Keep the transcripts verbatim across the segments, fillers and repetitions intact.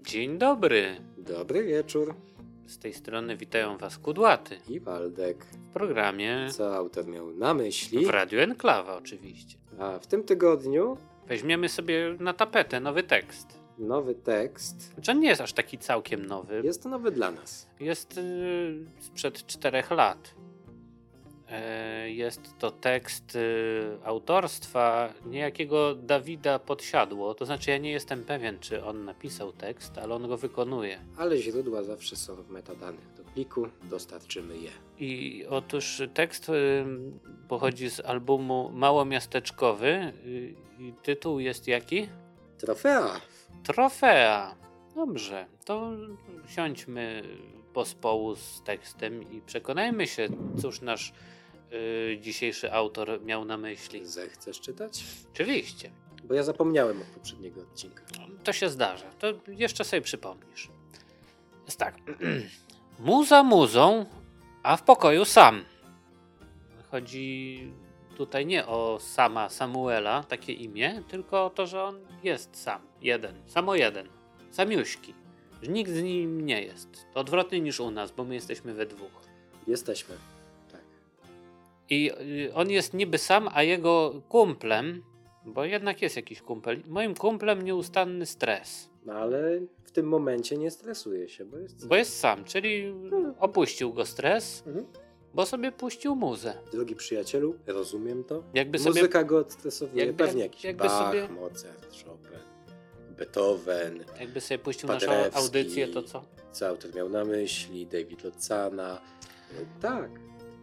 Dzień dobry. Dobry wieczór. Z tej strony witają Was Kudłaty. I Waldek. W programie... Co autor miał na myśli? W Radiu Enklawa oczywiście. A w tym tygodniu... Weźmiemy sobie na tapetę nowy tekst. Nowy tekst. Znaczy on nie jest aż taki całkiem nowy. Jest to nowy dla nas. Jest yy, sprzed czterech lat. Yy, jest to tekst yy, autorstwa niejakiego Dawida Podsiadło. To znaczy ja nie jestem pewien, czy on napisał tekst, ale on go wykonuje. Ale źródła zawsze są w metadanych do pliku. Dostarczymy je. I otóż tekst yy, pochodzi z albumu Małomiasteczkowy. Yy, i tytuł jest jaki? Trofea. Trofea. Dobrze, to siądźmy pospołu z tekstem i przekonajmy się, cóż nasz y, dzisiejszy autor miał na myśli. Zechcesz czytać? Oczywiście. Bo ja zapomniałem od poprzedniego odcinka. To się zdarza. To jeszcze sobie przypomnisz. Jest tak. Muza muzą, a w pokoju sam. Chodzi tutaj nie o sama Samuela, takie imię, tylko o to, że on jest sam. Jeden. Samo jeden. Samiuśki. Że nikt z nim nie jest. To odwrotnie niż u nas, bo my jesteśmy we dwóch. Jesteśmy. Tak. I on jest niby sam, a jego kumplem, bo jednak jest jakiś kumpel, moim kumplem nieustanny stres. No ale w tym momencie nie stresuje się, bo jest sam. Bo jest sam, czyli opuścił go stres, Mhm. bo sobie puścił muzę. Drogi przyjacielu, rozumiem to. Jakby sobie, Muzyka go odstresowuje. jakby- Pewnie jakiś jakby Bach, sobie- Mozart, Chopin, Beethoven. jakby sobie puścił naszą Paderewski. audycję, to co? Co autor miał na myśli? David Locana. No, tak.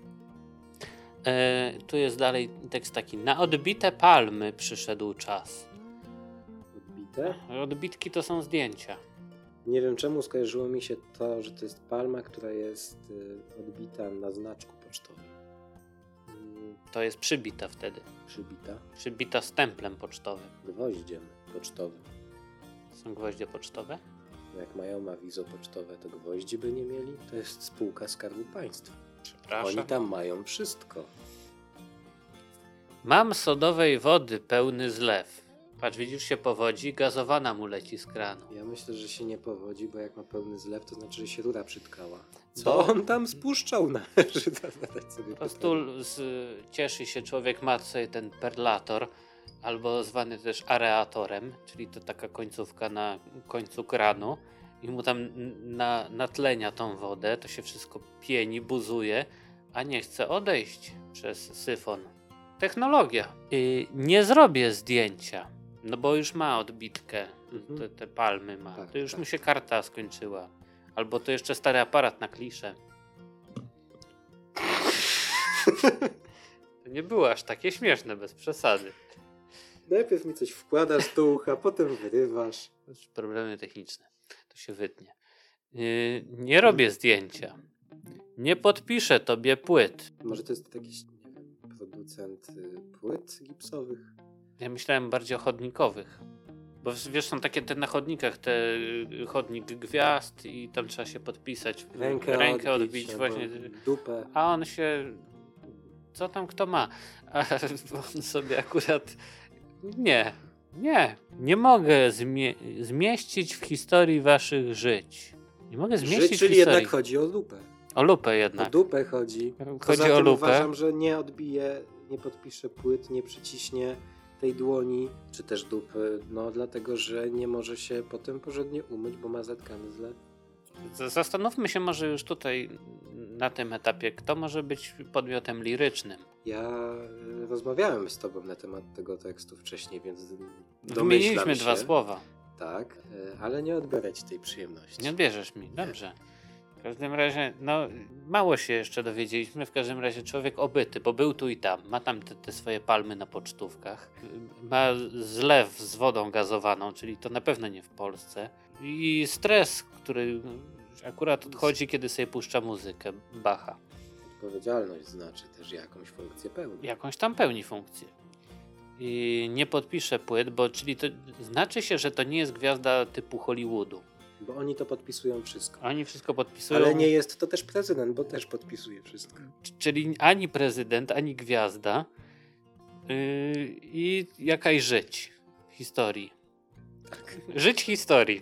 E, tu jest dalej tekst taki. Na odbite palmy przyszedł czas. Odbite. Odbitki to są zdjęcia. Nie wiem czemu skojarzyło mi się to, że to jest palma, która jest y, odbita na znaczku pocztowym. Mm, To jest przybita wtedy. Przybita Przybita stemplem pocztowym. gwoździem pocztowym. Są gwoździe pocztowe? Jak mają awizo pocztowe, to gwoździ by nie mieli. To jest spółka Skarbu Państwa. Przepraszam. Oni tam mają wszystko. Mam sodowej wody pełny zlew. Patrz, widzisz, się powodzi, gazowana mu leci z kranu. Ja myślę, że się nie powodzi, bo jak ma pełny zlew, to znaczy, że się rura przytkała. Co Bo- on tam spuszczał? Należy zadać sobie Po prostu z, cieszy się człowiek, ma sobie ten perlator, albo zwany też areatorem, czyli to taka końcówka na końcu kranu i mu tam n- na, natlenia tą wodę, to się wszystko pieni, buzuje, a nie chce odejść przez syfon. Technologia. Yy, nie zrobię zdjęcia, no bo już ma odbitkę, Mhm. te, te palmy ma, Tak, to już tak. mu się karta skończyła. Albo to jeszcze stary aparat na kliszę. To nie było aż takie śmieszne, bez przesady. Najpierw mi coś wkładasz do ucha, potem wyrywasz. Problemy techniczne. To się wytnie. Yy, nie robię zdjęcia. Nie podpiszę tobie płyt. Może to jest jakiś, nie wiem, producent y, płyt gipsowych? Ja myślałem bardziej o chodnikowych. Bo wiesz, są takie te na chodnikach, te y, chodnik gwiazd i tam trzeba się podpisać. Rękę, Rękę odbić, odbić albo właśnie. dupę. A on się... Co tam kto ma? A on sobie akurat... Nie, nie. Nie mogę zmie- zmieścić w historii waszych żyć. Nie mogę zmieścić Żyć, w czyli historii. jednak chodzi o lupę. O lupę O jednak. dupę chodzi. Chodzi Poza o tym lupę. uważam, że nie odbije, nie podpisze płyt, nie przyciśnie tej dłoni, czy też dupy, no dlatego, że nie może się potem porządnie umyć, bo ma zatkany zlew. Z- Zastanówmy się może już tutaj na tym etapie, kto może być podmiotem lirycznym. Ja y, rozmawiałem z tobą na temat tego tekstu wcześniej, więc domyślam Wymieniliśmy się. dwa słowa. Tak, y, ale nie odbiorę ci tej przyjemności. Nie odbierzesz mi. Dobrze. W każdym razie, no mało się jeszcze dowiedzieliśmy. W każdym razie człowiek obyty, bo był tu i tam. Ma tam te, te swoje palmy na pocztówkach. Ma zlew z wodą gazowaną, czyli to na pewno nie w Polsce. I stres, który akurat odchodzi, kiedy sobie puszcza muzykę Bacha. Odpowiedzialność znaczy też jakąś funkcję pełni. Jakąś tam pełni funkcję. I nie podpisze płyt, bo czyli to znaczy się, że to nie jest gwiazda typu Hollywoodu. Bo oni to podpisują wszystko. Oni wszystko podpisują. Ale nie jest to też prezydent, bo też podpisuje wszystko. Czyli ani prezydent, ani gwiazda yy, i jakaś żyć w historii. Żyć historii.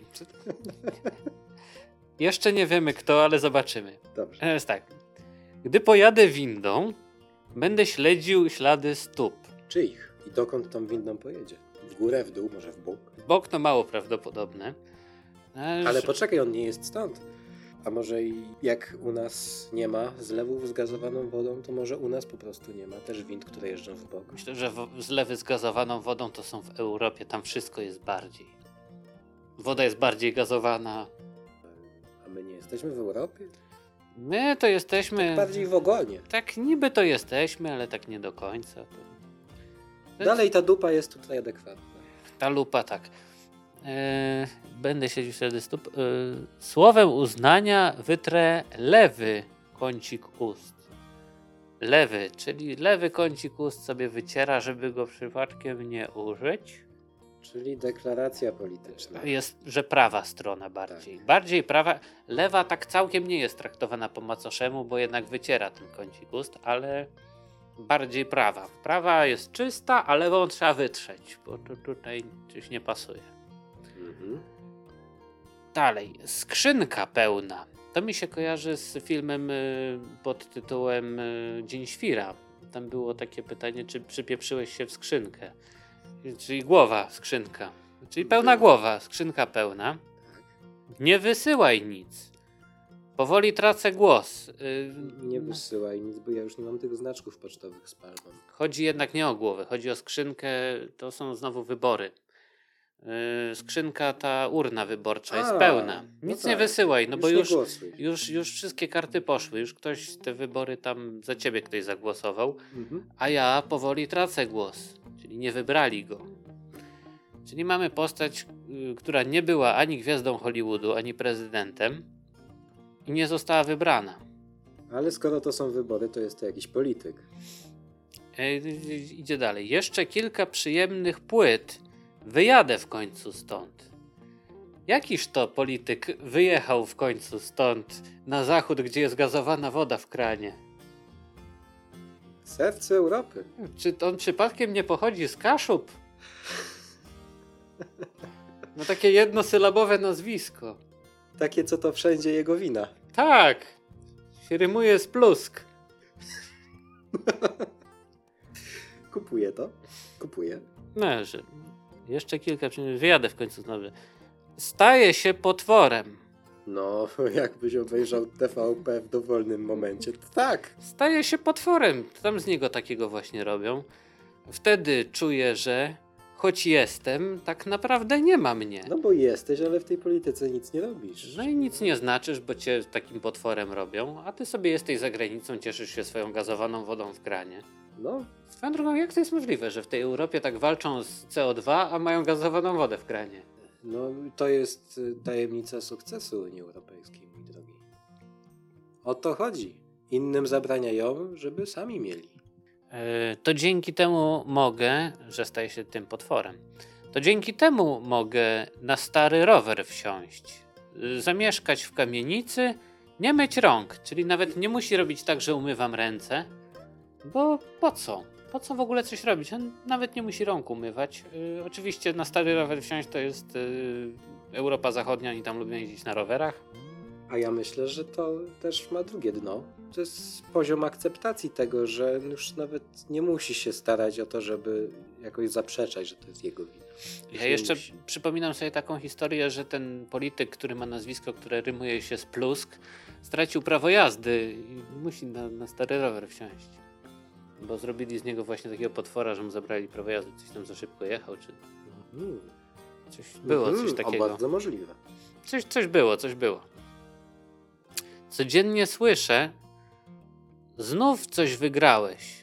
Jeszcze nie wiemy kto, ale zobaczymy. Dobrze. Jest tak. Gdy pojadę windą, będę śledził ślady stóp. Czyich? I dokąd tą windą pojedzie? W górę, w dół, może w bok? W bok to mało prawdopodobne. Ale poczekaj, on nie jest stąd. A może i jak u nas nie ma zlewów z gazowaną wodą, to może u nas po prostu nie ma też wind, które jeżdżą w bok. Myślę, że zlewy z gazowaną wodą to są w Europie. Tam wszystko jest bardziej. Woda jest bardziej gazowana. A my nie jesteśmy w Europie? My to jesteśmy... Tak bardziej w ogonie. Tak niby to jesteśmy, ale tak nie do końca. To... Dalej ta dupa jest tutaj adekwatna. Ta lupa tak. Eee, będę siedział wtedy stóp. Eee, słowem uznania wytrę lewy kącik ust. Lewy, czyli lewy kącik ust sobie wyciera, żeby go przypadkiem nie użyć. Czyli deklaracja polityczna. Jest, że prawa strona bardziej. Tak. Bardziej prawa. Lewa tak całkiem nie jest traktowana po macoszemu, bo jednak wyciera ten kącik ust, ale bardziej prawa. Prawa jest czysta, a lewą trzeba wytrzeć, bo to tutaj coś nie pasuje. Mhm. Dalej. Skrzynka pełna. To mi się kojarzy z filmem y, pod tytułem y, Dzień Świra. Tam było takie pytanie, czy przypieprzyłeś się w skrzynkę. Czyli głowa, skrzynka. Czyli pełna głowa, skrzynka pełna. Nie wysyłaj nic. Powoli tracę głos. Yy, nie wysyłaj nic, bo ja już nie mam tych znaczków pocztowych z palmą. Chodzi jednak nie o głowę, chodzi o skrzynkę, to są znowu wybory. Yy, skrzynka, ta urna wyborcza jest A, pełna. Nic no tak. nie wysyłaj, no już bo już, już, już wszystkie karty poszły, już ktoś te wybory tam za ciebie ktoś zagłosował, mhm. a ja powoli tracę głos. Czyli nie wybrali go. Czyli mamy postać, y, która nie była ani gwiazdą Hollywoodu, ani prezydentem i nie została wybrana. Ale skoro to są wybory, to jest to jakiś polityk. E, idzie dalej. Jeszcze kilka przyjemnych płyt. Wyjadę w końcu stąd. Jakiż to polityk wyjechał w końcu stąd na zachód, gdzie jest gazowana woda w kranie? Serce Europy. Czy on przypadkiem nie pochodzi z Kaszub? No takie jednosylabowe nazwisko. Takie, co to wszędzie jego wina. Tak. Się rymuje z plusk. Kupuję to. Kupuję. No, że jeszcze kilka przynajmniej wyjadę w końcu znowu. Staje się potworem. No, jakbyś obejrzał T V P w dowolnym momencie, to tak. Staje się potworem. Tam z niego takiego właśnie robią. Wtedy czuję, że choć jestem, tak naprawdę nie ma mnie. No bo jesteś, ale w tej polityce nic nie robisz. No i nic nie znaczysz, bo cię takim potworem robią, a ty sobie jesteś za granicą, cieszysz się swoją gazowaną wodą w kranie. No. Swoją drogą, jak to jest możliwe, że w tej Europie tak walczą z C O dwa, a mają gazowaną wodę w kranie? No, to jest tajemnica sukcesu Unii Europejskiej, mój drogi. O to chodzi. Innym zabraniają, żeby sami mieli. Yy, to dzięki temu mogę, że staję się tym potworem, to dzięki temu mogę na stary rower wsiąść, yy, zamieszkać w kamienicy, nie myć rąk, czyli nawet nie musi robić tak, że umywam ręce, bo po co? Po co w ogóle coś robić? On nawet nie musi rąk umywać. Yy, oczywiście na stary rower wsiąść to jest yy, Europa Zachodnia, oni tam lubią jeździć na rowerach. A ja myślę, że to też ma drugie dno. To jest poziom akceptacji tego, że już nawet nie musi się starać o to, żeby jakoś zaprzeczać, że to jest jego wina. Ja jeszcze musi. Przypominam sobie taką historię, że ten polityk, który ma nazwisko, które rymuje się z plusk, stracił prawo jazdy i musi na, na stary rower wsiąść. Bo zrobili z niego właśnie takiego potwora, że mu zabrali prawo jazdy. Coś tam za szybko jechał, czy mm. coś było, coś takiego. O, bardzo możliwe. Coś, coś było, coś było. Codziennie słyszę, znów coś wygrałeś.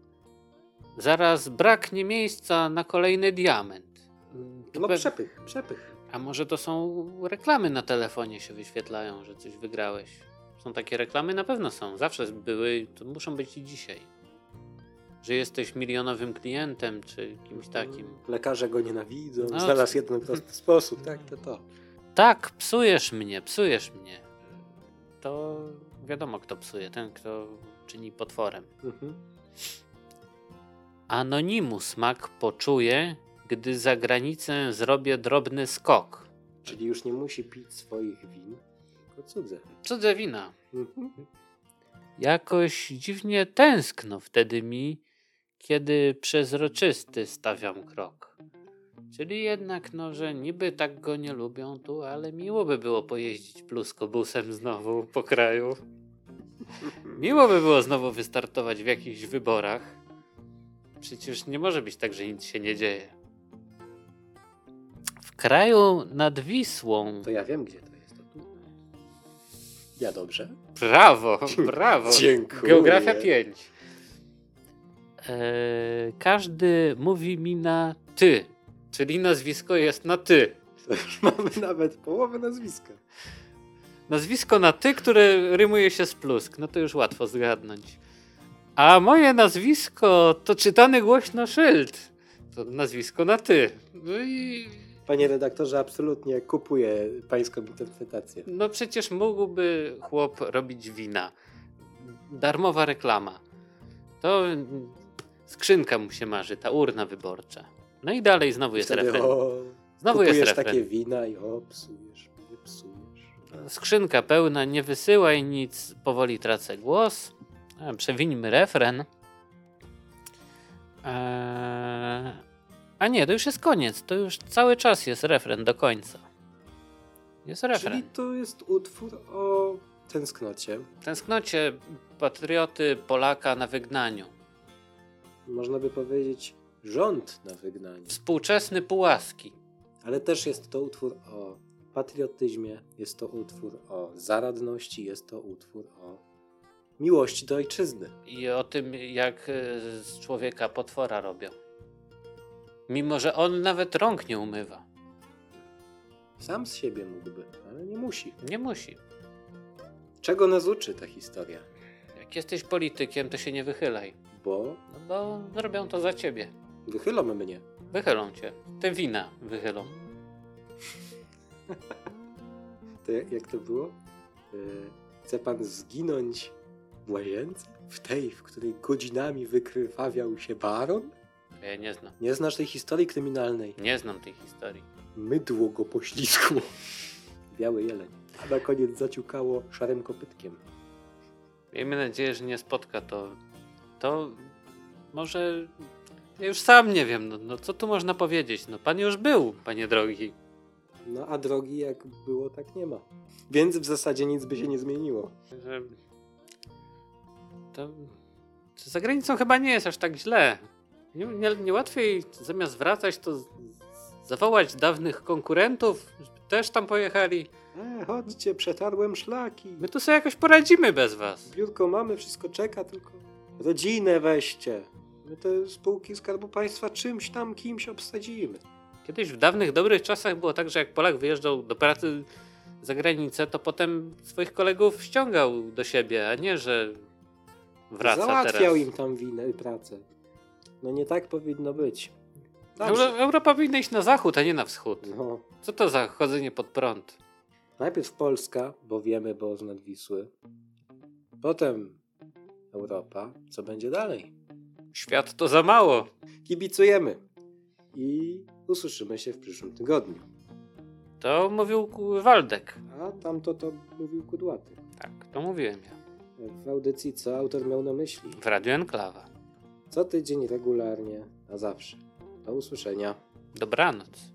Zaraz braknie miejsca na kolejny diament. To no pe... przepych, przepych. A może to są reklamy na telefonie się wyświetlają, że coś wygrałeś. Są takie reklamy? Na pewno są. Zawsze były, to muszą być i dzisiaj. Że jesteś milionowym klientem, czy kimś takim. Lekarze go nienawidzą. No, znalazł jeden prosty sposób. Tak, to to. Tak, psujesz mnie, psujesz mnie. To wiadomo, kto psuje. Ten, kto czyni potworem. Mhm. Anonimu smak poczuje, gdy za granicę zrobię drobny skok. Czyli już nie musi pić swoich win, tylko cudze. Cudze wina. Mhm. Jakoś dziwnie tęskno wtedy mi, kiedy przezroczysty stawiam krok. Czyli jednak, no, że niby tak go nie lubią tu, ale miło by było pojeździć pluskobusem znowu po kraju. Miło by było znowu wystartować w jakichś wyborach. Przecież nie może być tak, że nic się nie dzieje. W kraju nad Wisłą... To ja wiem, gdzie to jest. To tu. Ja dobrze? Brawo, brawo. Dziękuję. Geografia pięć. Eee, każdy mówi mi na ty, czyli nazwisko jest na ty. To już mamy nawet połowę nazwiska. Nazwisko na ty, które rymuje się z plusk. No to już łatwo zgadnąć. A moje nazwisko to czytany głośno szyld. To nazwisko na ty. No i... Panie redaktorze, absolutnie kupuję pańską interpretację. No przecież mógłby chłop robić wina. Darmowa reklama. To skrzynka mu się marzy, ta urna wyborcza. No i dalej znowu jest Wtedy, refren. o, Znowu jest kupujesz refren. takie wina i o, psujesz, nie psujesz. Skrzynka pełna, nie wysyłaj nic, powoli tracę głos. A, przewińmy refren. Eee... A nie, to już jest koniec. To już cały czas jest refren do końca. Jest refren. Czyli to jest utwór o tęsknocie. Tęsknocie patrioty Polaka na wygnaniu. Można by powiedzieć rząd na wygnaniu. Współczesny Pułaski. Ale też jest to utwór o patriotyzmie, jest to utwór o zaradności, jest to utwór o miłości do ojczyzny. I o tym, jak e, z człowieka potwora robią. Mimo, że on nawet rąk nie umywa. Sam z siebie mógłby, ale nie musi. Nie musi. Czego nas uczy ta historia? Jak jesteś politykiem, to się nie wychylaj. Bo No bo zrobią to za ciebie. wychylą mnie. Wychylą cię. Te wina wychylą. To jak, jak to było? Yy, chce pan zginąć w łazience? W tej, w której godzinami wykrwawiał się baron? Ja nie znam. Nie znasz tej historii kryminalnej? Nie znam tej historii. Mydło go poślizgło. Biały jeleń. A na koniec zaciukało szarym kopytkiem. Miejmy nadzieję, że nie spotka to. To może... Ja już sam nie wiem, no, no co tu można powiedzieć? No pan już był, panie drogi. No a drogi jak było, tak nie ma. Więc w zasadzie nic by się nie zmieniło. Że... To... to za granicą chyba nie jest aż tak źle. Nie, nie, nie łatwiej zamiast wracać, to z- zawołać dawnych konkurentów, żeby też tam pojechali. E, chodźcie, przetarłem szlaki. My tu sobie jakoś poradzimy bez was. Biurko mamy, wszystko czeka, tylko rodzinę weźcie. My te spółki Skarbu Państwa czymś tam, kimś obsadzimy. Kiedyś w dawnych, dobrych czasach było tak, że jak Polak wyjeżdżał do pracy za granicę, to potem swoich kolegów ściągał do siebie, a nie, że wraca Załatwiał teraz. im tam winę i pracę. No nie tak powinno być. Euro, Dobrze. Europa powinna iść na zachód, a nie na wschód. No. Co to za chodzenie pod prąd? Najpierw Polska, bo wiemy, bo z nad Wisły. Potem Europa. Co będzie dalej? Świat to za mało. Kibicujemy. I usłyszymy się w przyszłym tygodniu. To mówił ku- Waldek. A tamto to mówił Kudłaty. Tak, to mówiłem ja. W audycji co autor miał na myśli? W Radiu Enklawa. Co tydzień regularnie, a zawsze. Do usłyszenia. Dobranoc.